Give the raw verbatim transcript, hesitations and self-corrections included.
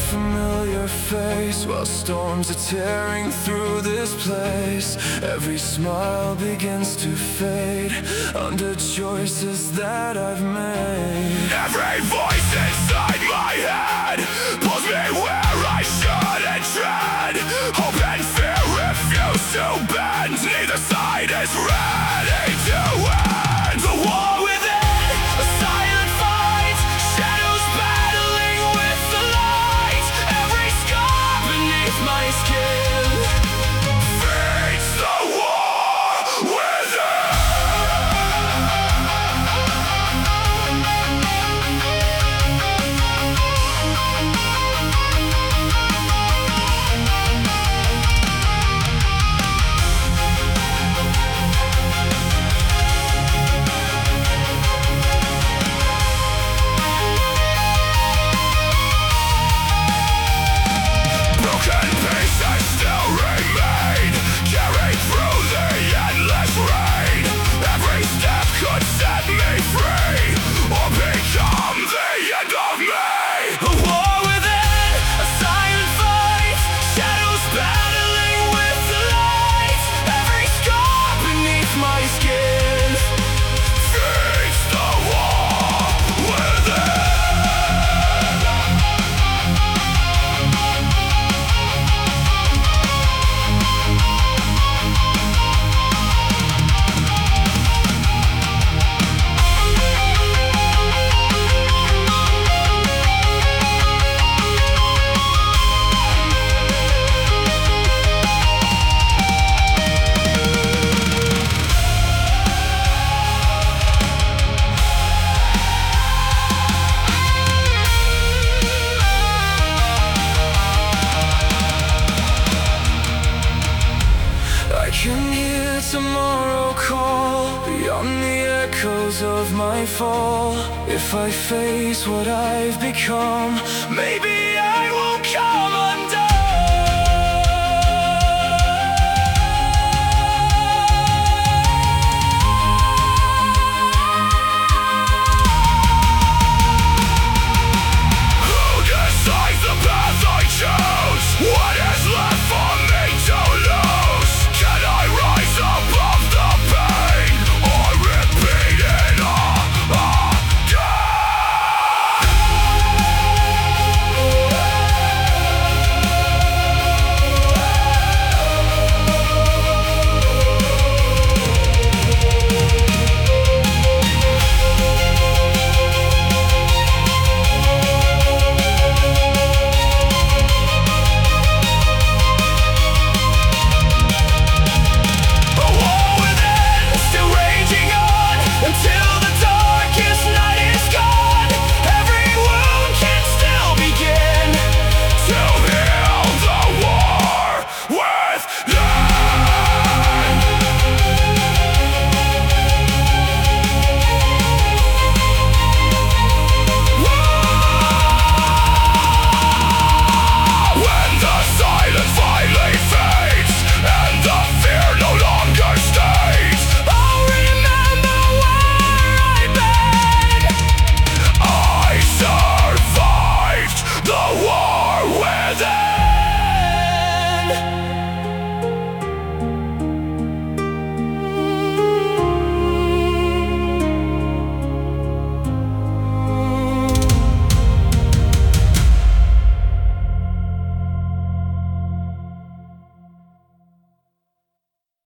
familiar face while storms are tearing through this place. Every smile begins to fade under choices that I've made. Every voice inside my head pulls me where I shouldn't tread. Hope and fear refuse to bend. Neither side is ready to end. The war within, a silent fight, shadows battling with the light. Every scar beneath my skin feeds the war within. Broken pieces still remain, carried through the endless rain. Every step could set me free, or become the end of me. A war within, a silent fight, shadows battling with the light. Every scar beneath my skin feeds the war within. I can hear tomorrow call beyond the echoes of my fall. If I face what I've become, maybe I will come.